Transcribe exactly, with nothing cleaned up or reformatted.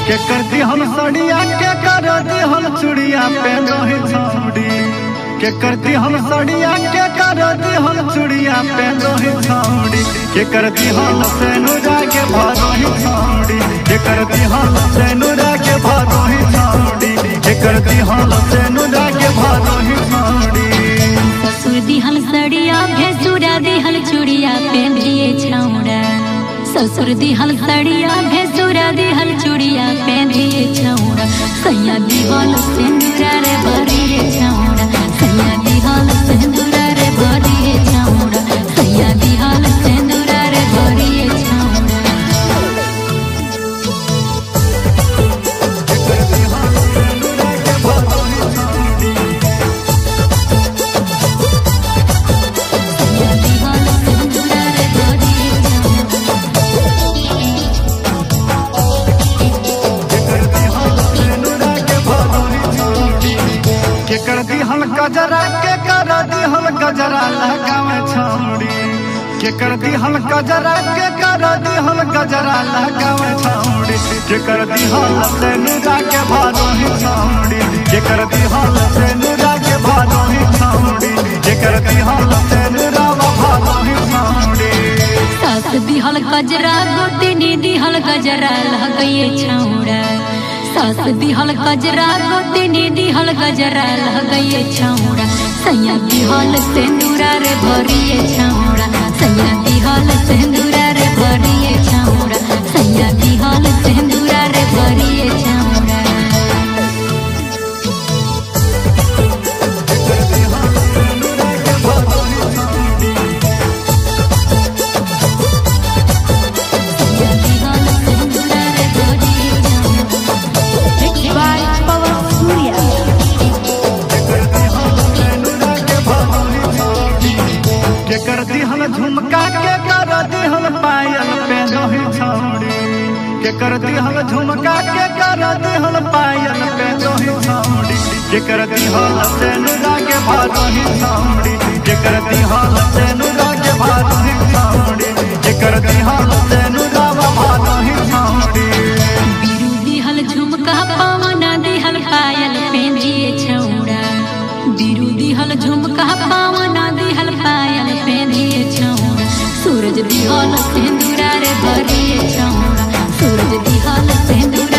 के कर दी हम सड़िया के कर दी हम चुड़िया पहनो ही छाउड़ी के कर दी हम सड़िया के कर दी हम चुड़िया पहनो ही छाउड़ी के कर दी हम सेनुरा के भारो ही छाउड़ी के कर दी हम सेनुरा के भारो ही छाउड़ी के कर दी हम सेनुरा के भारो ही छाउड़ी ससुर दिहल सड़िया भेसुरा दिहल चुड़िया पहनिए छाउड़ा ससुर दिहल सड़िया भेसुरा दिहल चुड़िया पहनिए छाउड़ा सैया दिहल सेनुरा रे भरिए छाउड़ा सैया दिहल सेनुरा रे भरिए छाउड़ा सैया दिहल सेनुरा रे भरिए छाउड़ा कर दी हम गजरा के कर दी हम गजरा लगावे छाउड़ी के कर दी हम गजरा के कर दी हम गजरा लगावे छाउड़ी के कर दी हम सेनुरा के भारो ही छाउड़ी के कर दी हम सेनुरा के भारो ही छाउड़ी के कर दी हम सेनुरा भारो ही छाउड़ी सास दिहल गजरा गोतिनी दिहल गजरा लगाए छाउड़ा सास दिहल गजरा गोतिनी दिहल गजरा लगाए छाउड़ा सैया दिहल सेनुरा रे भरिए छाउड़ा सैया दिहल सेनुरा रे भरिए छाउड़ा सैया दिहल सेनुरा रे भरिए छाउड़ा कर दी हम झुमका के कर दी हम पायल पहनो ही छाउड़ी के कर दी हम झुमका के कर दी हम पायल पहनो ही छाउड़ी के कर दी हम सेनुरा के भारो ही छाउड़ी के कर दी हम सेनुरा के भारो ही छाउड़ी के कर दी हम सेनुरा भारो ही छाउड़ी बिरु दिहल झुमका पावना दिहल पायल पहनिए छाउड़ा बिरु दिहल झुमका पावना दिहल पायल पहनिए छाउड़ा सूरज दिहल सेनुरा रे भरिए छाउड़ा सूरज दिहल सेनुरा